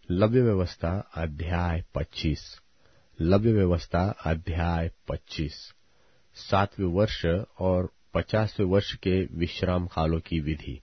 लव्य व्यवस्था अध्याय 25। लव्य व्यवस्था अध्याय 25। 7वें वर्ष और 50वें वर्ष के विश्राम कालों की विधि।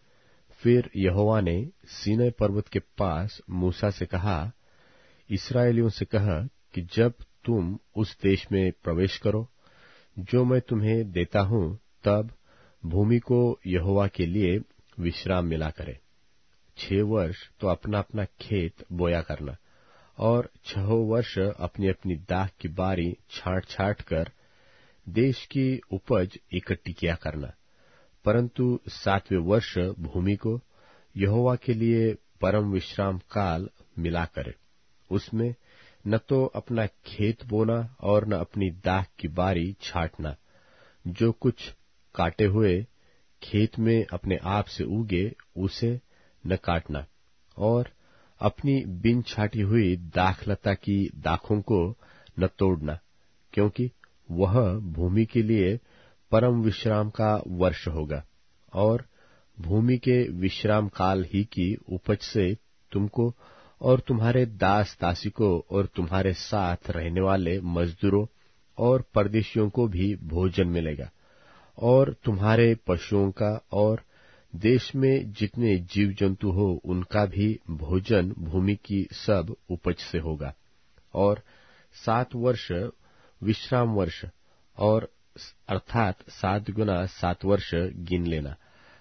फिर यहोवा ने सीनै पर्वत के पास मूसा से कहा, इस्राएलियों से कह कि जब तुम उस देश में प्रवेश करो जो मैं तुम्हें देता हूं, तब भूमि को यहोवा के लिए विश्राम मिला करे। 6 वर्ष तो अपना अपना खेत बोया करना, और 6 वर्ष अपनी अपनी दाख की बारी छांट छांट कर देश की उपज इकट्ठी किया करना। परंतु 7वें वर्ष भूमि को यहोवा के लिए परम विश्राम काल मिला करे। उसमें न तो अपना खेत बोना और न अपनी दाख की बारी छाटना। जो कुछ काटे हुए खेत में अपने आप से उगे उसे न काटना, और अपनी बिन छाटी हुई दाखलता की दाखों को न तोड़ना, क्योंकि वह भूमि के लिए परम विश्राम का वर्ष होगा। और भूमि के विश्राम काल ही की उपज से तुमको और तुम्हारे दास दासी को और तुम्हारे साथ रहने वाले मजदूरों और परदेशियों को भी भोजन मिलेगा, और तुम्हारे पशुओं का और देश में जितने जीव जंतु हो उनका भी भोजन भूमि की सब उपज से होगा। और 7 वर्ष विश्राम वर्ष, और अर्थात 7 गुना 7 वर्ष गिन लेना।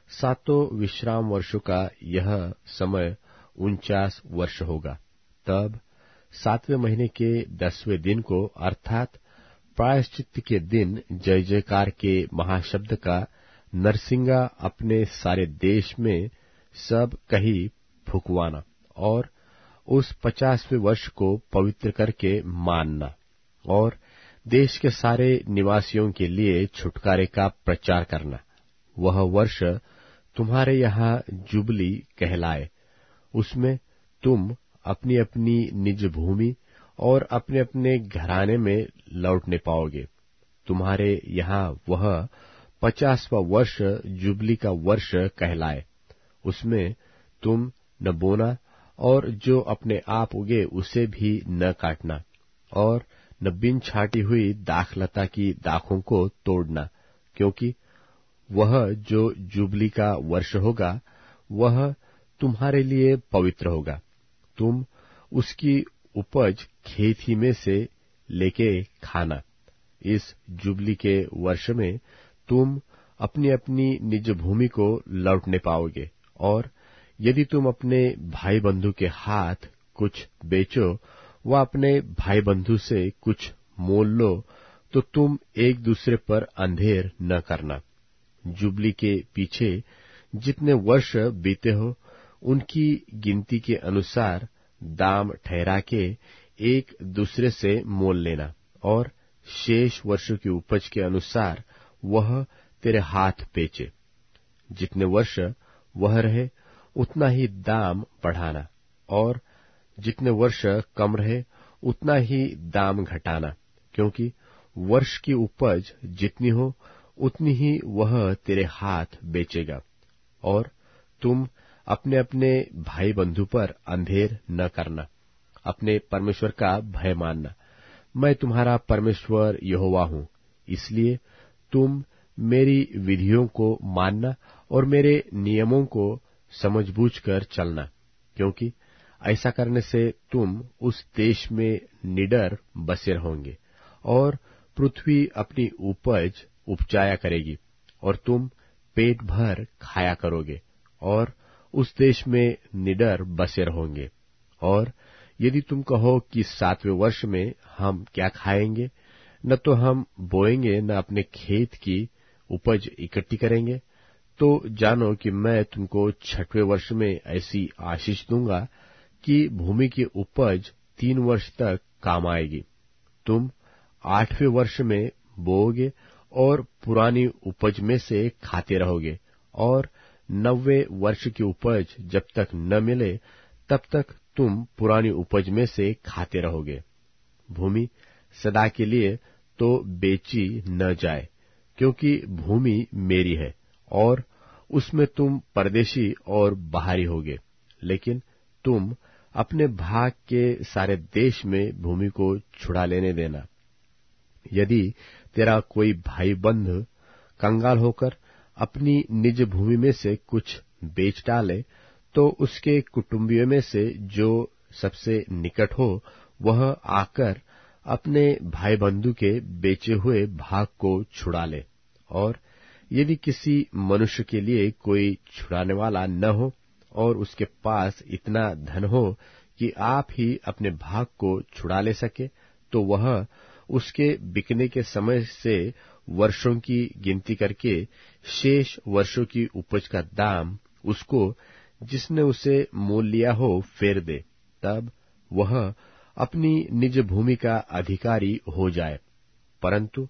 7 विश्राम वर्षों का यह समय 49 वर्ष होगा। तब 7वें महीने के 10वें दिन को, अर्थात प्रायश्चित के दिन, जय जयकार के महाशब्द का नरसिंगा अपने सारे देश में सब कहीं फुकवाना, और उस 50वें वर्ष को पवित्र करके मानना, और देश के सारे निवासियों के लिए छुटकारे का प्रचार करना। वह वर्ष तुम्हारे यहाँ जुबली कहलाए। उसमें तुम अपनी अपनी निज भूमि और अपने अपने घराने में लौटने पाओगे। तुम्हारे यहाँ वह 50वां वर्ष जुबली का वर्ष कहलाए। उसमें तुम न बोना, और जो अपने आप उगे उसे भी न काटना, और न बिन छाटी हुई दाखलता की दाखों को तोड़ना, क्योंकि वह जो जुबली का वर्ष होगा वह तुम्हारे लिए पवित्र होगा। तुम उसकी उपज खेत ही में से लेके खाना। इस जुबली के वर्ष में तुम अपनी अपनी निज भूमि को लौटने पाओगे। और यदि तुम अपने भाई बंधु के हाथ कुछ बेचो व अपने भाई बंधु से कुछ मोल लो, तो तुम एक दूसरे पर अंधेर न करना। जुबली के पीछे जितने वर्ष बीते हो उनकी गिनती के अनुसार दाम ठहरा के एक दूसरे से मोल लेना, और शेष वर्षों की उपज के अनुसार वह तेरे हाथ बेचे। जितने वर्ष वह रहे उतना ही दाम बढ़ाना, और जितने वर्ष कम रहे उतना ही दाम घटाना, क्योंकि वर्ष की उपज जितनी हो उतनी ही वह तेरे हाथ बेचेगा। और तुम अपने अपने भाई बंधु पर अंधेर न करना, अपने परमेश्वर का भय मानना। मैं तुम्हारा परमेश्वर यहोवा हूँ, इसलिए तुम मेरी विधियों को मानना और मेरे नियमों को समझबूझ कर चलना, क्योंकि ऐसा करने से तुम उस देश में निडर बसे रहोगे, और पृथ्वी अपनी उपज उपजाया करेगी, और तुम पेट भर खाया करोगे, और उस देश में निडर बसे रहोगे। और यदि तुम कहो कि 7वें वर्ष में हम क्या खाएंगे, न तो हम बोएंगे न अपने खेत की उपज इकट्ठी करेंगे, तो जानो कि मैं तुमको 6वें वर्ष में ऐसी आशीष दूंगा कि भूमि की उपज 3 वर्ष तक काम आएगी। तुम 8वें वर्ष में बोओगे और पुरानी उपज में से खाते रहोगे, और 9वें वर्ष की उपज जब तक न मिले तब तक तुम पुरानी उपज में से खाते रहोगे। भूमि सदा के लिए तो बेची न जाए, क्योंकि भूमि मेरी है, और उसमें तुम परदेशी और बाहरी होगे। लेकिन तुम अपने भाग के सारे देश में भूमि को छुड़ा लेने देना। यदि तेरा कोई भाई बंधु कंगाल होकर अपनी निज भूमि में से कुछ बेच डाले, तो उसके कुटुंबियों में से जो सबसे निकट हो वह आकर अपने भाई बंधु के बेचे हुए भाग को छुड़ा ले। और यदि किसी मनुष्य के लिए कोई छुड़ाने वाला न हो और उसके पास इतना धन हो कि आप ही अपने भाग को छुड़ा ले सके, तो वह उसके बिकने के समय से वर्षों की गिनती करके शेष वर्षों की उपज का दाम उसको जिसने उसे मोल लिया हो फेर दे। तब वह अपनी निज भूमि का अधिकारी हो जाए। परंतु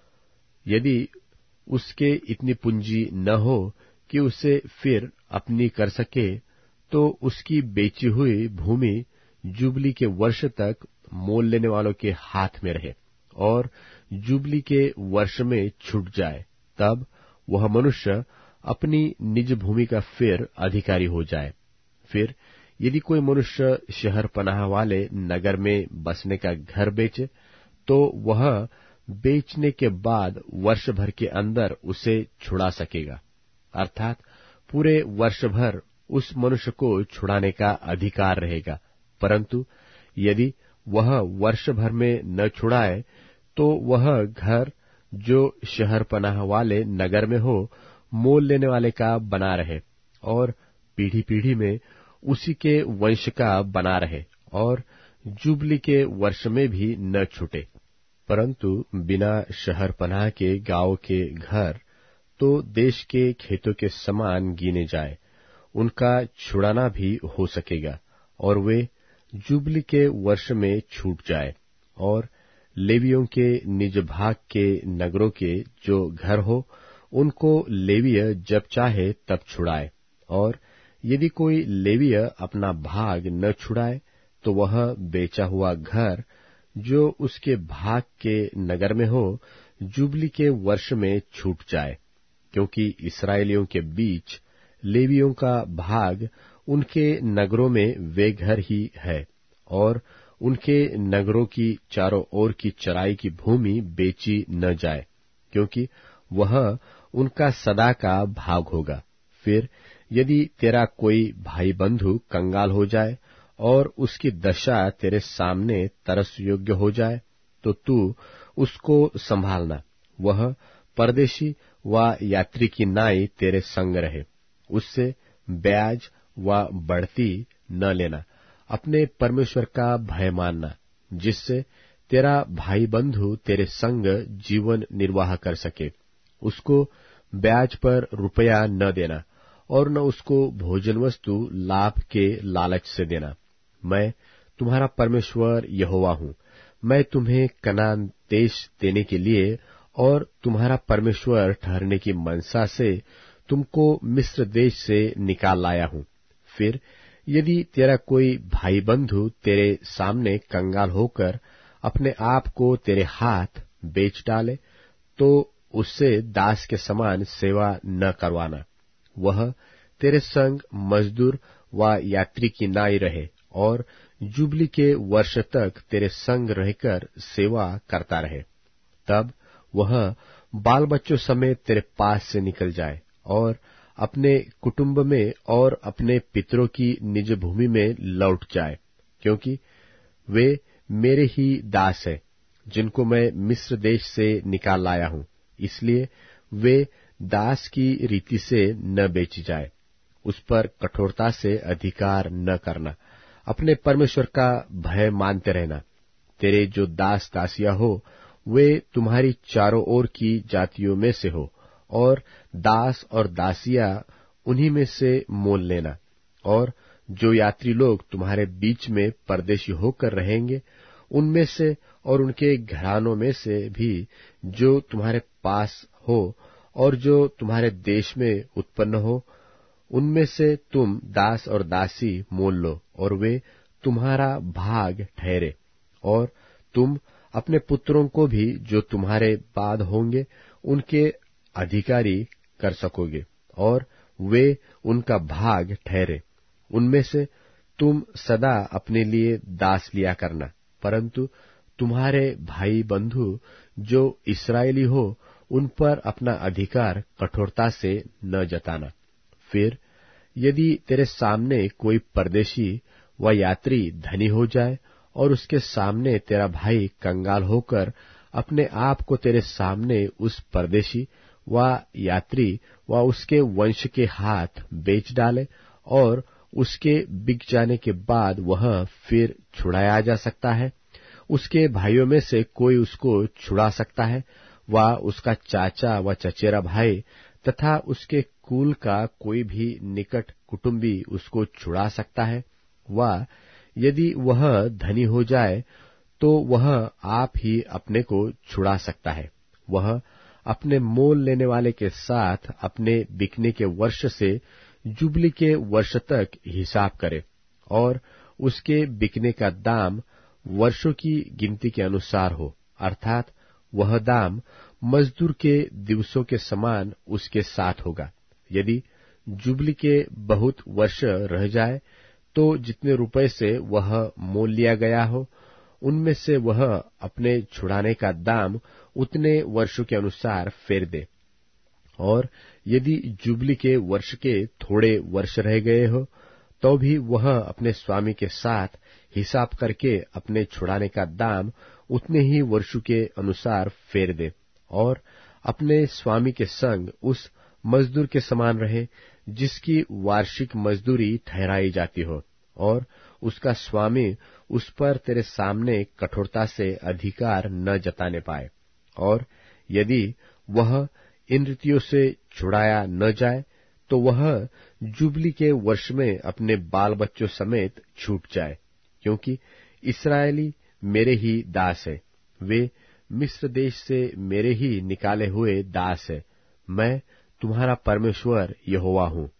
यदि उसके इतनी पूंजी न हो कि उसे फिर अपनी कर सके, तो उसकी बेची हुई भूमि जुबली के वर्ष तक मोल लेने वालों के हाथ में रहे और जुबली के वर्ष में छूट जाए। तब वह मनुष्य अपनी निज भूमि का फिर अधिकारी हो जाए। फिर यदि कोई मनुष्य शहर पनाह वाले नगर में बसने का घर बेचे, तो वह बेचने के बाद वर्ष भर के अंदर उसे छुड़ा सकेगा। अर्थात पूरे वर्ष भर उस मनुष्य को छुड़ाने का अधिकार रहेगा। परंतु यदि वह वर्ष भर में न छुड़ाए, तो वह घर जो शहर पनाह वाले नगर में हो मोल लेने वाले का बना रहे और पीढ़ी पीढ़ी में उसी के वंश का बना रहे और जुबली के वर्ष में भी न छूटे। परंतु बिना शहर पनाह के गांव के घर तो देश के खेतों के समान गिने जाए, उनका छुड़ाना भी हो सकेगा और वे जुबली के वर्ष में छूट जाए। और लेवियों के निज भाग के नगरों के जो घर हो, उनको लेवीय जब चाहे तब छुड़ाए। और यदि कोई लेवीय अपना भाग न छुड़ाए, तो वह बेचा हुआ घर जो उसके भाग के नगर में हो जुबली के वर्ष में छूट जाए, क्योंकि इस्राएलियों के बीच लेवियों का भाग उनके नगरों में वे घर ही है और उनके नगरों की चारों ओर की चराई की भूमि बेची न जाए, क्योंकि वह उनका सदा का भाग होगा। फिर यदि तेरा कोई भाई बंधु कंगाल हो जाए और उसकी दशा तेरे सामने तरस योग्य हो जाए, तो तू उसको संभालना। वह परदेशी व यात्री की नाई तेरे संग रहे, उससे ब्याज व बढ़ती न लेना। अपने परमेश्वर का भय मानना, जिससे तेरा भाई बंधु तेरे संग जीवन निर्वाह कर सके। उसको ब्याज पर रुपया न देना और न उसको भोजन वस्तु लाभ के लालच से देना। मैं तुम्हारा परमेश्वर यहोवा हूँ। मैं तुम्हें कनान देश देने के लिए और तुम्हारा परमेश्वर ठहरने की मनसा से तुमको मिस्र देश से निकाल लाया हूँ। फिर यदि तेरा कोई भाई बंधु तेरे सामने कंगाल होकर अपने आप को तेरे हाथ बेच डाले, तो उससे दास के समान सेवा न करवाना। वह तेरे संग मजदूर व यात्री की नाई रहे और जुबली के वर्ष तक तेरे संग रहकर सेवा करता रहे। तब वह बाल बच्चों समेत तेरे पास से निकल जाए और अपने कुटुंब में और अपने पितरों की निज भूमि में लौट जाए, क्योंकि वे मेरे ही दास हैं, जिनको मैं मिस्र देश से निकाल लाया हूँ। इसलिए वे दास की रीति से न बेची जाए। उस पर कठोरता से अधिकार न करना। अपने परमेश्वर का भय मानते रहना। तेरे जो दास दासियां हो, वे तुम्हारी चारों ओर की जातियों में से हो और दास और दासियां उन्हीं में से मोल लेना। और जो यात्री लोग तुम्हारे बीच में परदेशी होकर रहेंगे, उनमें से और उनके घरानों में से भी जो तुम्हारे पास हो और जो तुम्हारे देश में उत्पन्न हो, उनमें से तुम दास और दासी मोल लो और वे तुम्हारा भाग ठहरे। और तुम अपने पुत्रों को भी जो तुम्हारे बाद होंगे उनके अधिकारी कर सकोगे और वे उनका भाग ठहरे। उनमें से तुम सदा अपने लिए दास लिया करना, परंतु तुम्हारे भाई बंधु जो इस्राएली हो उन पर अपना अधिकार कठोरता से न जताना। फिर यदि तेरे सामने कोई परदेशी व यात्री धनी हो जाए और उसके सामने तेरा भाई कंगाल होकर अपने आप को तेरे सामने उस परदेशी व यात्री व उसके वंश के हाथ बेच डाले और उसके बिक जाने के बाद वह फिर छुड़ाया जा सकता है, उसके भाइयों में से कोई उसको छुड़ा सकता है, व उसका चाचा व चचेरा भाई तथा उसके कुल का कोई भी निकट कुटुंबी उसको छुड़ा सकता है। व यदि वह धनी हो जाए तो वह आप ही अपने को छुड़ा सकता है। वह अपने मोल लेने वाले के साथ अपने बिकने के वर्ष से जुबली के वर्ष तक हिसाब करे और उसके बिकने का दाम वर्षों की गिनती के अनुसार हो, अर्थात वह दाम मजदूर के दिवसों के समान उसके साथ होगा। यदि जुबली के बहुत वर्ष रह जाए तो जितने रुपए से वह मोल लिया गया हो उनमें से वह अपने छुड़ाने का दाम उतने वर्षों के अनुसार फेर दे। और यदि जुबली के वर्ष के थोड़े वर्ष रह गए हो तो भी वह अपने स्वामी के साथ हिसाब करके अपने छुड़ाने का दाम उतने ही वर्षों के अनुसार फेर दे और अपने स्वामी के संग उस मजदूर के समान रहे जिसकी वार्षिक मजदूरी ठहराई जाती हो, और उसका स्वामी उस पर तेरे सामने कठोरता से अधिकार न जताने पाए। और यदि वह इन रीतियों से छुड़ाया न जाए तो वह जुबली के वर्ष में अपने बाल बच्चों समेत छूट जाए, क्योंकि इस्राएली मेरे ही दास है, वे मिस्र देश से मेरे ही निकाले हुए दास है। मैं तुम्हारा परमेश्वर यहोवा हूँ।